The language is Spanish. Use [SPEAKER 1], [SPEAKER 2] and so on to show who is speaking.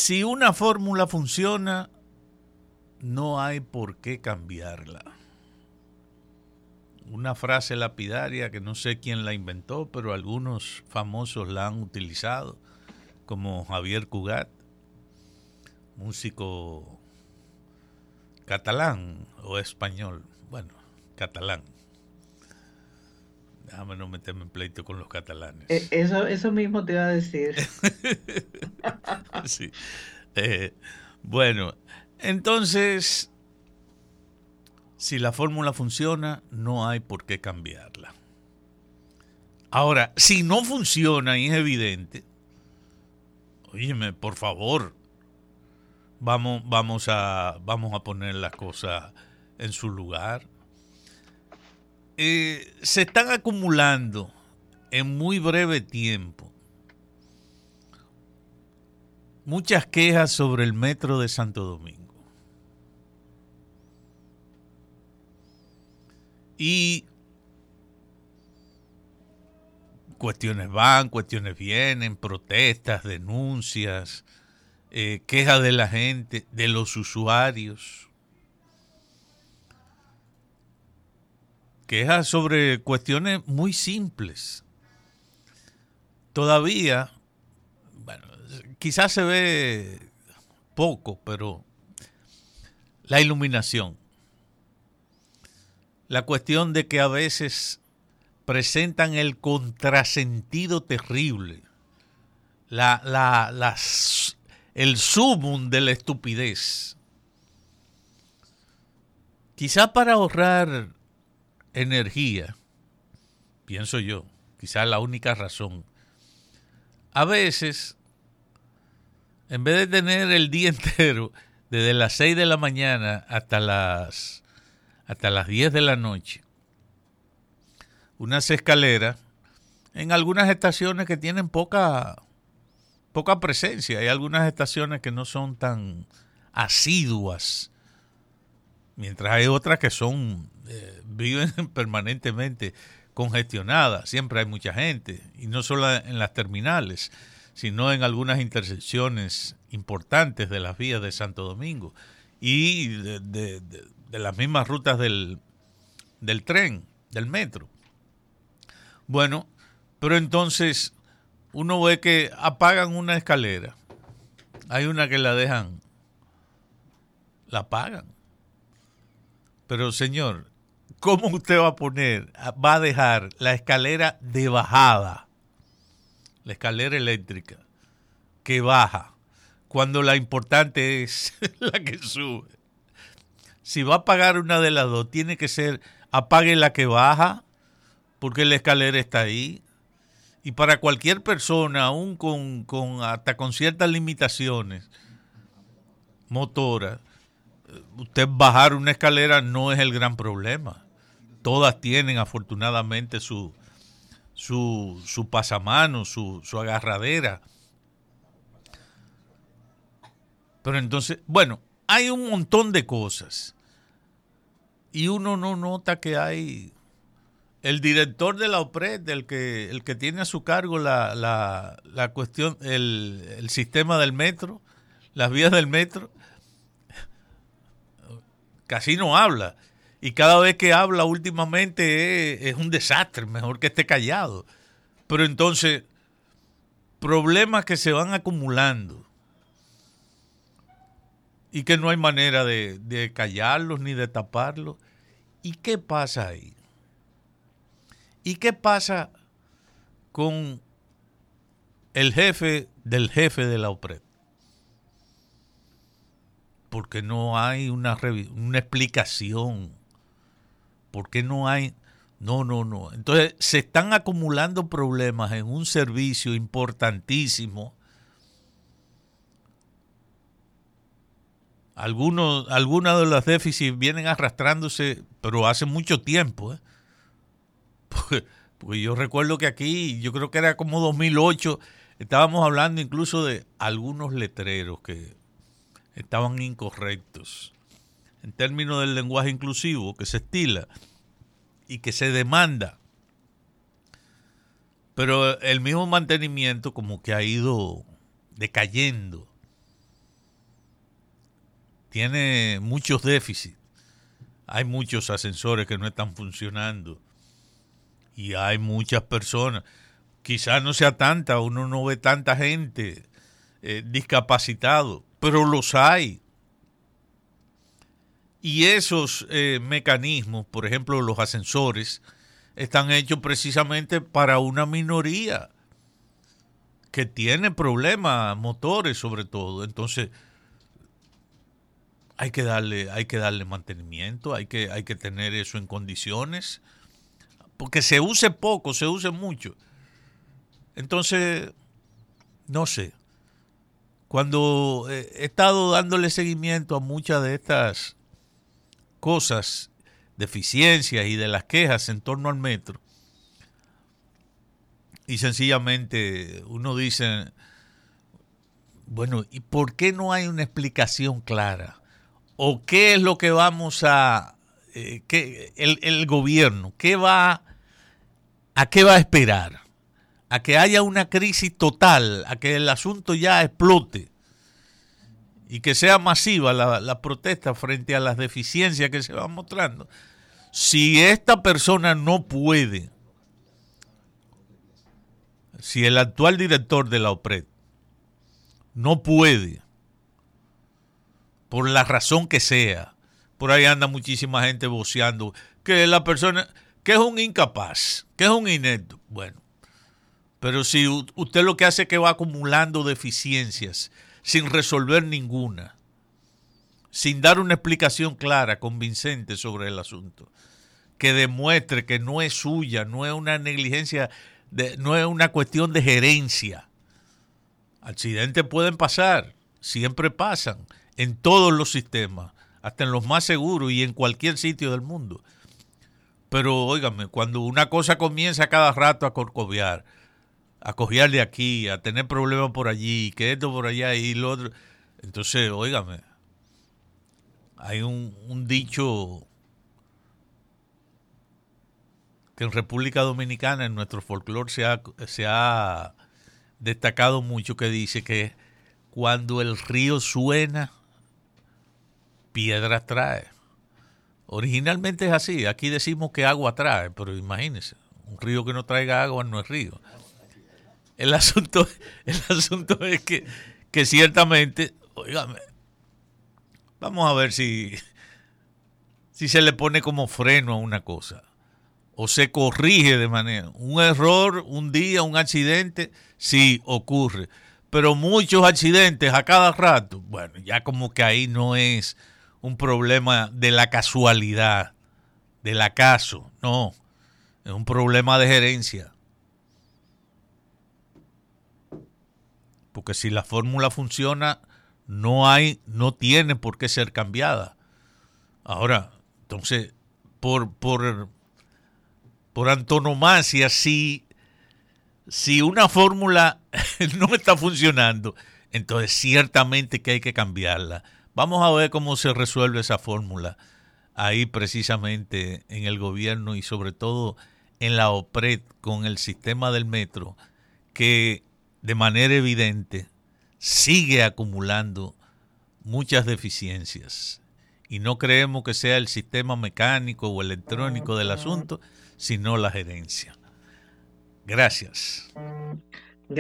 [SPEAKER 1] Si una fórmula funciona, no hay por qué cambiarla. Una frase lapidaria que no sé quién la inventó, pero algunos famosos la han utilizado, como Javier Cugat, músico catalán o español. Bueno, catalán. Déjame no meterme en pleito con los catalanes.
[SPEAKER 2] Eso mismo te iba a decir.
[SPEAKER 1] Sí. Eh, bueno, entonces, si la fórmula funciona, no hay por qué cambiarla. Ahora, si no funciona y es evidente, óyeme, por favor, vamos a poner las cosas en su lugar. Se están acumulando en muy breve tiempo muchas quejas sobre el metro de Santo Domingo. Y cuestiones van, cuestiones vienen, protestas, denuncias, quejas de la gente, de los usuarios. Quejas sobre cuestiones muy simples. Todavía, bueno, quizás se ve poco, pero la iluminación. La cuestión de que a veces presentan el contrasentido terrible, el sumum de la estupidez. Quizás para ahorrar energía, pienso yo, quizás la única razón. A veces, en vez de tener el día entero, desde las 6 de la mañana hasta las 10 de la noche, unas escaleras en algunas estaciones que tienen poca presencia. Hay algunas estaciones que no son tan asiduas, mientras hay otras que son viven permanentemente congestionadas. Siempre hay mucha gente, y no solo en las terminales, sino en algunas intersecciones importantes de las vías de Santo Domingo y de las mismas rutas del tren, del metro. Bueno, pero entonces uno ve que apagan una escalera. Hay una que la apagan. Pero señor, ¿cómo usted va a dejar la escalera de bajada, la escalera eléctrica, que baja, cuando la importante es la que sube? Si va a apagar una de las dos, tiene que ser apague la que baja, porque la escalera está ahí. Y para cualquier persona, aún hasta con ciertas limitaciones motoras, usted bajar una escalera no es el gran problema. Todas tienen afortunadamente su pasamano, su agarradera. Pero entonces, bueno, hay un montón de cosas. Y uno no nota que hay el director de la OPRED, el que tiene a su cargo la cuestión, el sistema del metro, las vías del metro, casi no habla. Y cada vez que habla últimamente es un desastre, mejor que esté callado. Pero entonces, problemas que se van acumulando y que no hay manera de callarlos ni de taparlos. ¿Y qué pasa ahí? ¿Y qué pasa con el jefe de la OPRED? Porque no hay una explicación. Porque no hay... No. Entonces se están acumulando problemas en un servicio importantísimo. Algunos de los déficits vienen arrastrándose, pero hace mucho tiempo. Porque yo recuerdo que aquí, yo creo que era como 2008, estábamos hablando incluso de algunos letreros que estaban incorrectos en términos del lenguaje inclusivo que se estila y que se demanda. Pero el mismo mantenimiento como que ha ido decayendo. tiene muchos déficits. Hay muchos ascensores que no están funcionando y hay muchas personas, quizás no sea tanta, uno no ve tanta gente discapacitado, pero los hay. Y esos mecanismos, por ejemplo, los ascensores, están hechos precisamente para una minoría que tiene problemas motores sobre todo. Entonces, hay que darle mantenimiento, hay que tener eso en condiciones, porque se use poco, se use mucho. Entonces, no sé. Cuando he estado dándole seguimiento a muchas de estas cosas, deficiencias y de las quejas en torno al metro, y sencillamente uno dice, bueno, ¿y por qué no hay una explicación clara? ¿O qué es lo que vamos a, el gobierno, a qué va a esperar? ¿A que haya una crisis total, a que el asunto ya explote y que sea masiva la protesta frente a las deficiencias que se van mostrando? Si esta persona no puede, si el actual director de la OPRED no puede, por la razón que sea, por ahí anda muchísima gente voceando que la persona, que es un incapaz, que es un inepto. Bueno, pero si usted lo que hace es que va acumulando deficiencias sin resolver ninguna, sin dar una explicación clara, convincente sobre el asunto, que demuestre que no es suya, no es una negligencia, no es una cuestión de gerencia. Accidentes pueden pasar, siempre pasan, en todos los sistemas, hasta en los más seguros y en cualquier sitio del mundo. Pero, óigame, cuando una cosa comienza cada rato a corcovear, a cojear de aquí, a tener problemas por allí, que esto por allá y lo otro, entonces, óigame, hay un dicho que en República Dominicana, en nuestro folclore, se ha destacado mucho, que dice que cuando el río suena, piedras trae. Originalmente es así, aquí decimos que agua trae, pero imagínense, un río que no traiga agua no es río. El asunto es que ciertamente, oígame, vamos a ver si se le pone como freno a una cosa, o se corrige de manera, un error, un día, un accidente, sí ocurre, pero muchos accidentes a cada rato, bueno, ya como que ahí no es un problema de la casualidad, del acaso, no, es un problema de gerencia. Porque si la fórmula funciona, no tiene por qué ser cambiada. Ahora, entonces, por antonomasia, si una fórmula no está funcionando, entonces ciertamente que hay que cambiarla. Vamos a ver cómo se resuelve esa fórmula ahí precisamente en el gobierno y sobre todo en la OPRED con el sistema del metro, que de manera evidente sigue acumulando muchas deficiencias. Y no creemos que sea el sistema mecánico o electrónico del asunto, sino la gerencia. Gracias.